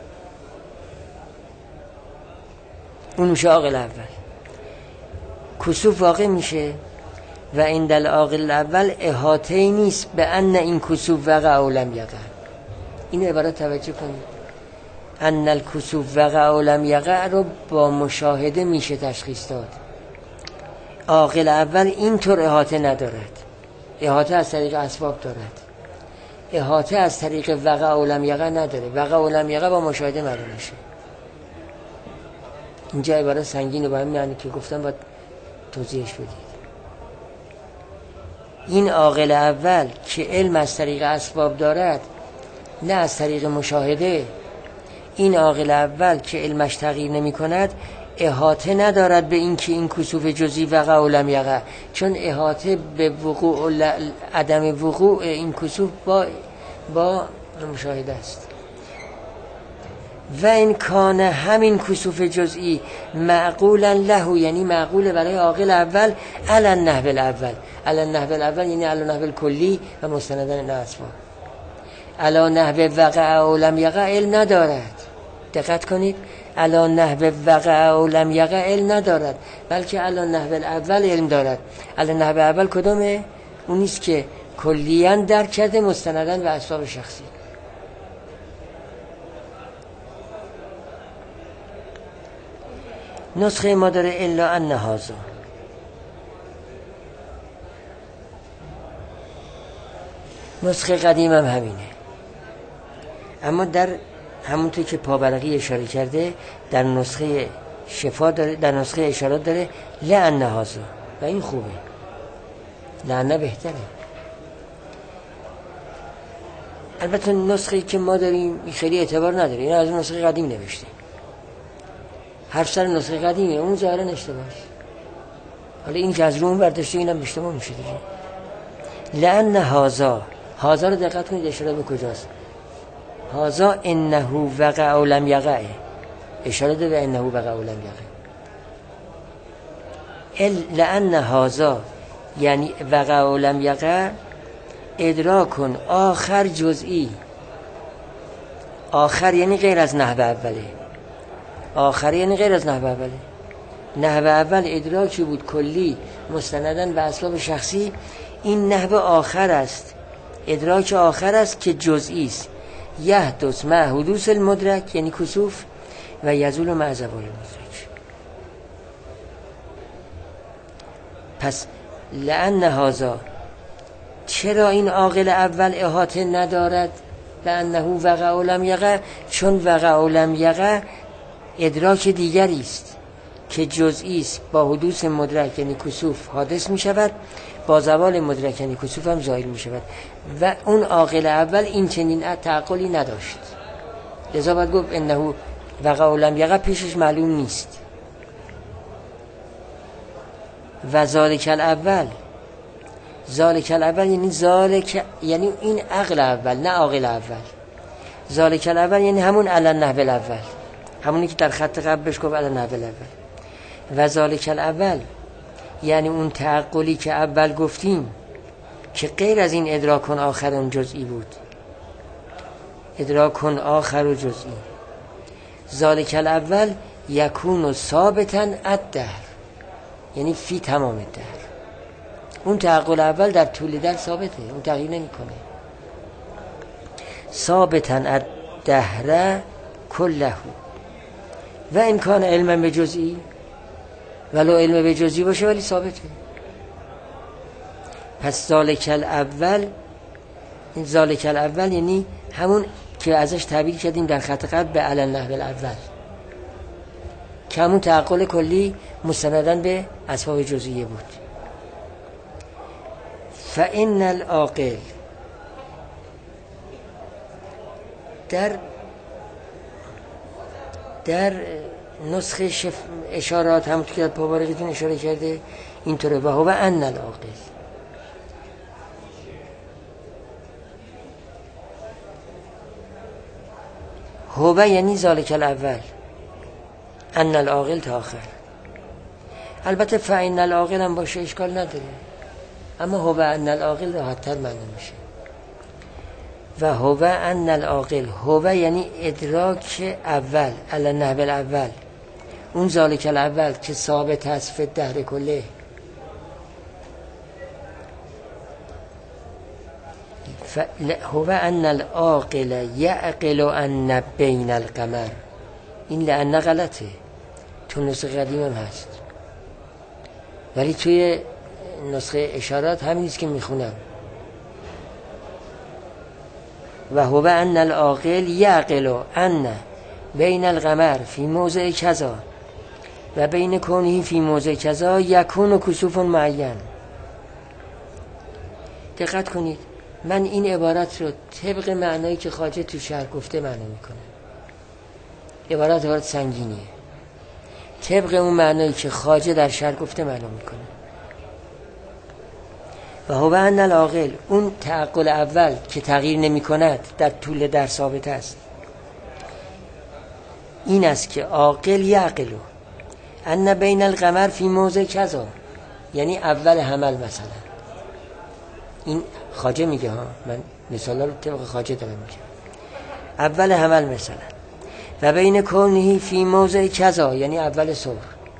اون میشه عاقل اول. کسوف واقع میشه و این دل عاقل اول احاطه نیست به ان این کسوف وقع او لم یقع. این عبارت توجه کنید، ان الکسوف وقع او لم یقع رو با مشاهده میشه تشخیص داد. عاقل اول اینطور احاطه ندارد، احاطه از طریق اسباب دارد، احاطه از طریق وقع او لم یقع نداره. وقع او لم یقع با مشاهده معلوم میشه. اینجا عبارت سنگینه، با همین معنی که گفتم باید توضیحش بدید. این عاقل اول که علم از طریق اسباب دارد نه از طریق مشاهده، این عاقل اول که علمش تغییر نمی کند احاطه ندارد به این که این کسوف جزئی وقع او لم یقع، چون احاطه به وقوع عدم وقوع این کسوف با مشاهده است. و این کان همین کسوف جزئی معقولا له، یعنی معقول برای عاقل اول علی النحو الاول. علی النحو الاول یعنی علی النحو الکلی و مستندن الی اسباب. علی نحو وقع او لم یقع علم ندارد. دقت کنید، علی نحو وقع او لم یقع علم ندارد، بلکه علی نحو الاول علم دارد. علی نحو اول کدومه؟ اون نیست که کلیاً درک کرده مستندن و اسباب شخصی. نسخه ما داره الا ان هذا. نسخه قدیم هم همینه، اما در همونطور که پابرقی اشاره کرده در نسخه شفا داره، در نسخه اشارات داره لأن هذا، و این خوبه، لأن بهتره. البته نسخه که ما داریم خیلی اعتبار نداره، این از نسخه قدیم نوشته، حرف سر نسخه قدیمه، اون ظاهرا اشتباهه. حالا این که از رو اون برداشته اینم اشتباه میشه دیگه. لأن هذا، هذا رو دقت کنید اشاره به کجاست. هذا انه وقع او لم یقع، اشاره ده به انه وقع او لم یقع. لأن هذا یعنی وقع او لم یقع ادراک آخر جزئی. آخر یعنی غیر از نحو اوله، آخر یعنی غیر از نحو اوله. نحو اول ادراکی بود کلی مستندن به اسباب شخصی، این نحو آخر است، ادراک آخر است که جزئی است. یحدث مع حدوث المدرک یعنی کسوف و یزول مع زوال المدرک. پس لأن هذا، چرا این عاقل اول احاطه ندارد لأنه وقع او لم یقع؟ چون وقع او لم یقع ادراک دیگری است که جزئی است، با حدوث مدرک یعنی کسوف حادث می شود، با زوال مدرک یعنی کسوف هم زائل می شود. و اون عاقل اول این چنین تعقلی نداشت، لذا باید گفت انه وقع او لم یقع، پیشش معلوم نیست. و ذالک الاول، ذالک الاول یعنی ذالک یعنی این عقل اول نه عاقل اول. ذالک الاول یعنی همون علی النحو الاول، همونی که در خط قبل بهش گفت علی النحو الاول. و ذالک الاول یعنی اون تعقلی که اول گفتیم که غیر از این ادراکون آخرون جزئی بود، ادراکون آخر و جزئی. ذالک الاول یکون ثابتا الدهر، یعنی فی تمام الدهر. اون تعقل اول در طول در ثابته، اون تغییر نمی کنه. ثابتا الدهر کله. و امکان علم به جزئی، ولو علم به جزئی باشه ولی ثابته. پس ذالک الاول، این ذالک الاول یعنی همون که ازش تعبیر کردیم در خط قبل به علی النحو الاول، که همون تعقل کلی مستندن به اسباب جزئیه بود. فإن العاقل، در نسخه اشارات همون که در پاورقیتون اشاره کرده اینطوره و هو ان العاقل. هو یعنی ذالک الاول، ان العاقل تا آخر. البته فإن العاقل هم باشه اشکال نداره، اما هو ان العاقل راحت‌تر معنی میشه. و هو ان العاقل، هو یعنی ادراک اول، علی النحو الاول، اون ذالک الاول که ثابت هست فی الدهر کله. هو ان العاقل یعقل ان بین القمر. این لأن غلطه، تو نسخه قدیم هم هست، ولی توی نسخه اشارات همینیست که میخونم. و هو ان العاقل یعقل ان بین القمر فی موضع کذا و بین کونه فی موضع کذا یکون کسوف معین. دقت کنید، من این عبارت رو طبق معنایی که خواجه تو شرح گفته معنی میکنم. عبارت سنگینیه، طبق اون معنایی که خواجه در شرح گفته معنی میکنه. و هو ان العاقل، اون تعقل اول که تغییر نمی کند در طول در ثابت است، این است که عاقل یعقلو ان بین القمر فی موضع کذا، یعنی اول حمل مثلا. این خواجه میگه ها، من مثالا رو طبق خواجه دارم میگم. اول حمل مثلا و بین کونه فی موضع کذا، یعنی اول سور.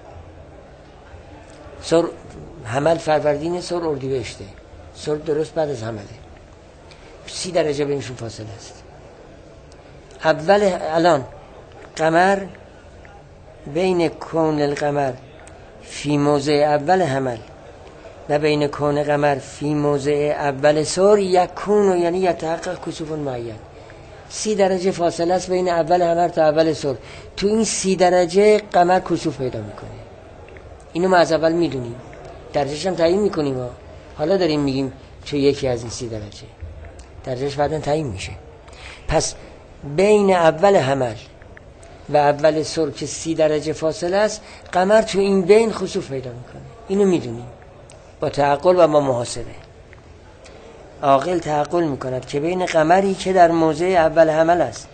سور حمل فروردین، سور اردیبهشته. سور درست بعد از حمله، 30 درجه بینشون فاصله است. اول الان قمر بین کون القمر فی موضع اول حمل و بین کون قمر فی موضع اول سور یکون، یعنی یتحقق کسوف معین. 30 درجه فاصله است بین اول حمل تا اول سور. تو این 30 درجه قمر کسوف پیدا میکنه. اینو ما از اول میدونیم، درجهش هم تعیین میکنیم. حالا داریم میگیم چه یکی از این 30 درجه، درجهش بعداً تعیین میشه. پس بین اول حمل و اول سور که 30 درجه فاصله است، قمر تو این بین خسوف پیدا میکنه. اینو میدونیم با تعقل و با محاسبه. عاقل تعقل میکند که بین قمری که در موضع اول حمل است،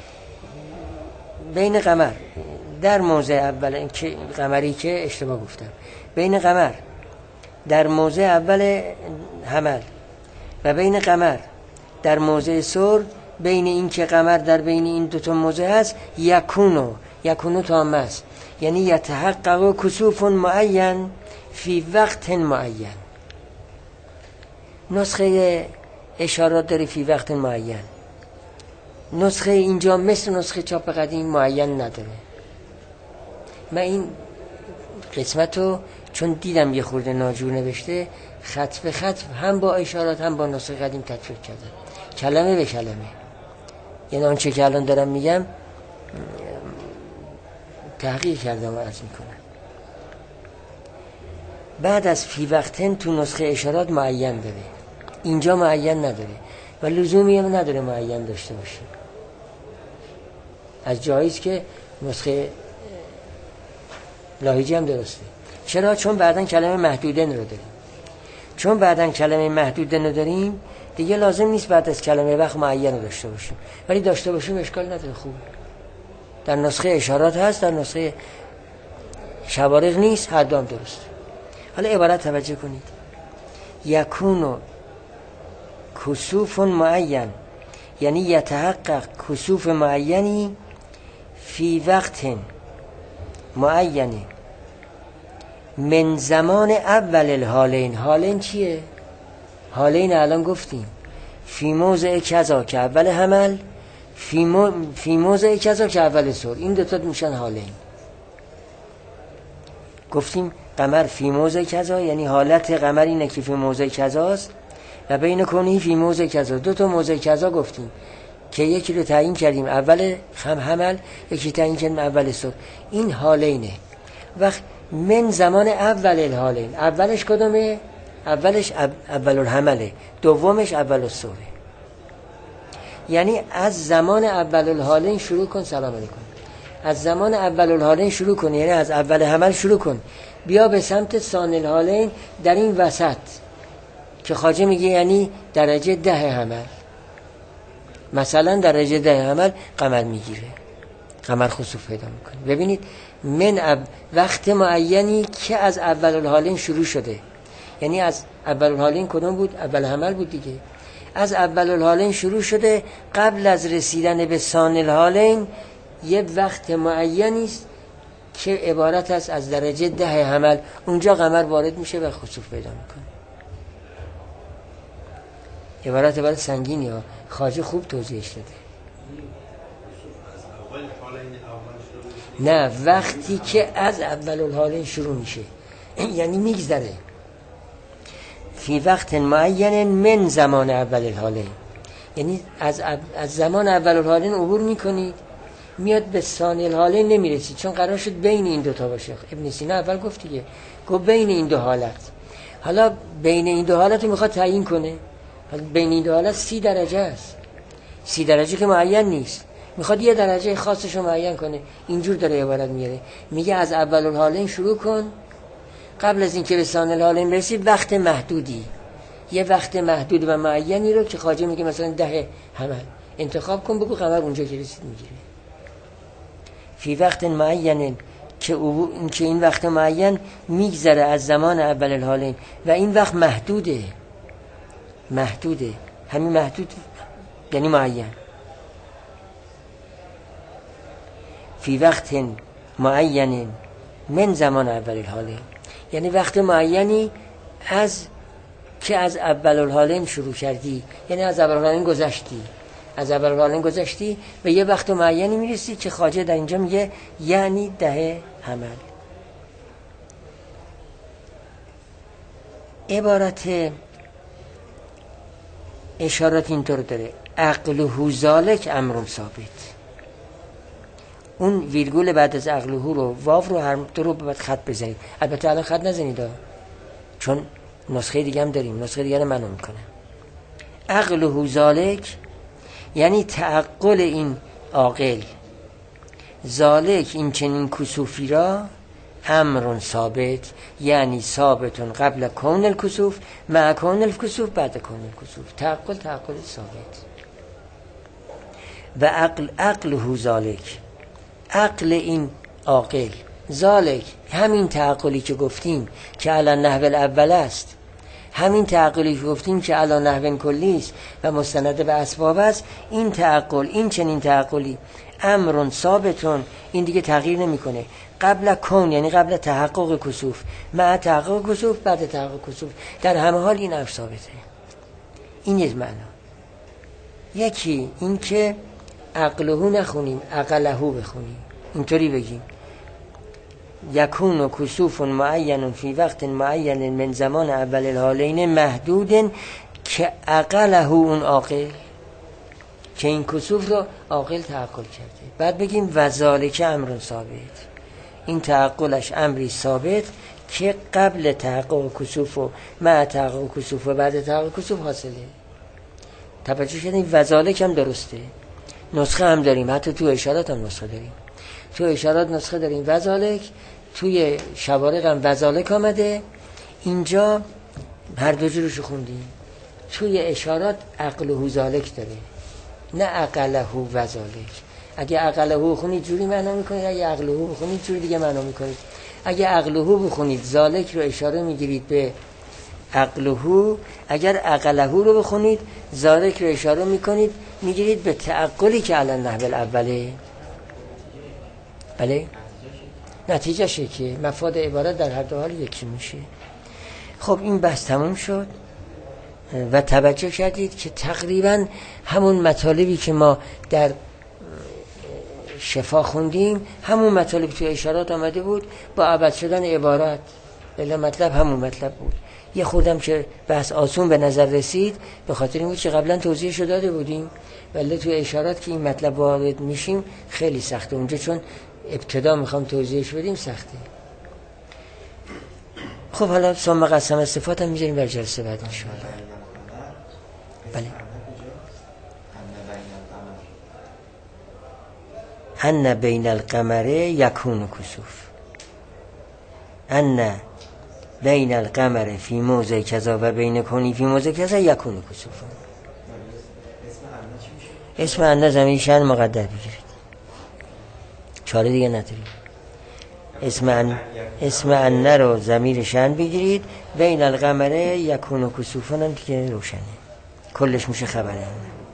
بین قمر در موضع اول که قمری که اشتباه گفتم، بین قمر در موضع اول حمل و بین قمر در موضع سور، بین این که قمر در بین این دوتا موضع هست، یکونو تام است، یعنی یتحقق کسوف معین فی وقت معین. نسخه اشارات داره فی وقت معین. نسخه اینجا مثل نسخه چاپ قدیم معین نداره. من این قسمت رو چون دیدم یه خورده ناجور نوشته، خط به خط هم با اشارات هم با نسخه قدیم تطبیق کردم، کلمه به کلمه. یعنی آنچه که الان دارم میگم تحقیق کردم و عرض میکنم. بعد از فی وقتن تو نسخه اشارات معین داره، اینجا معین نداره و لزومی هم نداره معین داشته باشه. از جاییست که نسخه لاهیجی هم درسته. چرا؟ چون بعدن کلمه محدودن رو داریم. چون بعدن کلمه محدودن رو داریم، دیگه لازم نیست بعد از کلمه وقت معین رو داشته باشیم، ولی داشته باشیم اشکال نداره، خوب. در نسخه اشارات هست، در نسخه شوارق نیست، هر دوام درست. حالا عبارت توجه کنید. یکونو کسوف معین، یعنی یتحقق کسوف معینی فی وقت معینی من زمان اول الحالین. حالین چیه؟ حالین الان گفتیم فی موضع کذا که اول حمل، فی موضع کذا که اول سور. این دوتا میشن حالین. گفتیم قمر فی موضع کذا، یعنی حالت قمر اینه که فی موضع کذاست و بین کنی فی موضع کذا. دو تا موضع کذا گفتیم که یکی رو تعیین کردیم اول حمل، یکی تعیین کردیم اول سور. این حالینه. وقت من زمان اول الحالین، اولش کدومه؟ اولش اول الحمله، دومش اول السوره. یعنی از زمان اول الحالین شروع کن سلام علیکم. از زمان اول الحالین شروع کن، یعنی از اول حمل شروع کن، بیا به سمت ثانی الحالین در این وسط که خواجه میگه یعنی درجه 10 حمل. مثلا درجه 10 حمل قمر میگیره، قمر خسوف پیدا میکنه. ببینید وقت معینی که از اول الحالین شروع شده، یعنی از اول الحالین کدوم بود؟ اول حمل بود دیگه. از اول الحالین شروع شده، قبل از رسیدن به ثانی الحالین یه وقت معینی است که عبارت است از درجه 10 حمل. اونجا قمر وارد میشه و خسوف پیدا میکنه. عبارت سنگینی ها، خواجه خوب توضیحش داده. نه، وقتی که از اول الحالین شروع میشه یعنی میگذره. فی وقت معین من زمان اول الحالین، یعنی از زمان اول الحالین عبور میکنید، میاد به ثانی الحالین نمیرسید، چون قرار شد بین این دوتا باشه. ابن سینا اول گفت دیگه، گفت بین این دو حالت. حالا بین این دو حالت رو میخواد تعیین کنه. حالا بین این دو حالت 30 درجه است. 30 درجه که معین نیست، میخواد یه درجه خاصش رو معین کنه. اینجور داره عبارت میاره، میگه از اول الحالین شروع کن، قبل از اینکه به ثانی الحالین برسی وقت محدودی، یه وقت محدود و معینی رو که خواجه میگه مثلا 10 حمل انتخاب کن، بگو قمر اونجا که رسید میگیره. فی وقت معین که این وقت معین میگذره از زمان اول الحالین و این وقت محدوده. همین محدود یعنی معین. فی وقت معین من زمان اول الحالین، یعنی وقت معینی از اول الحالین شروع کردی، یعنی از اول الحالین گذشتی و یه وقت معینی میرسی که خواجه در اینجا میگه یعنی 10 حمل. عبارت اشارات اینطور داره: عقله ذالک امر ثابت. اون ویرگول بعد از عقله رو، واو رو، هر دو رو باید خط بزنید. البته الان خط نزنید چون نسخه دیگه هم داریم، نسخه دیگه رو منو میکنه. عقله ذالک یعنی تعقل این عاقل، ذالک این چنین کسوفی را، امر ثابت یعنی ثابتون قبل کون الکسوف مع کون الکسوف بعد کون الکسوف. تعقل ثابت. و عقله ذالک، عقل این عاقل، ذالک همین تعقلی که گفتیم که علی نحو الاول است، همین تعقلی که گفتیم که علی نحو کلی است و مستند به اسباب است، این تعقل، این چنین تعقلی، امر ثابتون، این دیگه تغییر نمیکنه، قبل کون یعنی قبل تحقق کسوف، مع تحقق کسوف بعد تحقق کسوف، در همه حال این امر ثابته. این یک معنا. یکی این که عقلهو نخونیم، عقلهو بخونیم، اینطوری بگیم: یکون کسوف معین فی وقت معین من زمان اول الحالین محدود که عقله اون عاقل، که این کسوف رو عاقل تعقل کرده. بعد بگیم و ذالک امر ثابت، این تعقلش امری ثابت که قبل تحقق کسوف و مع تحقق کسوف و بعد تحقق کسوف حاصله. توجه کردیم؟ و ذالک هم درسته. نسخه هم داریم، حتی تو اشارات هم نسخه داریم. تو اشارات نسخه داریم و ذالک، توی شوارق هم و ذالک آمده. اینجا هر دو جورشو خوندیم. توی اشارات عقله ذالک داره، نه عقله و ذالک. اگه عقله بخونید جوری معنا میکنید، اگه عقله بخونید جوری دیگه معنا میکنید. اگه عقله بخونید ذالک رو اشاره میگیرید به عقله، اگر عقله رو بخونید ذالک رو اشاره میکنید میگیرید به تعقلی که علی نحو الاوله. بله، نتیجه شه که مفاد عبارت در هر دو حال یکی میشه. خب این بحث تموم شد و توجه کردید که تقریبا همون مطالبی که ما در شفا خوندیم، همون مطالبی توی اشارات آمده بود با عوض شدن عبارت، بله مطلب همون مطلب بود. یه خوردم که بحث آسون به نظر رسید به خاطر این بود که قبلا توضیحش داده بودیم، ولی توی اشارات که این مطلب وارد میشیم خیلی سخته اونجا، چون ابتدا میخوام توضیحش بدیم سخته. خب حالا ثم قسم صفات هم میذاریم بر جلسه بعد ان شاء الله. بله ان بین القمر یکون کسوف، ان بین القمر فی موضع کذا و بین کنی فی موضع کذا یکون کسوف. اسم ان ضمیر شأن مقدر بگیرید، چاره دیگه ندارید. اسم ان رو ضمیر شأن بگیرید، بین القمر یکون کسوفن هم دیگه روشنه، کلش میشه خبره.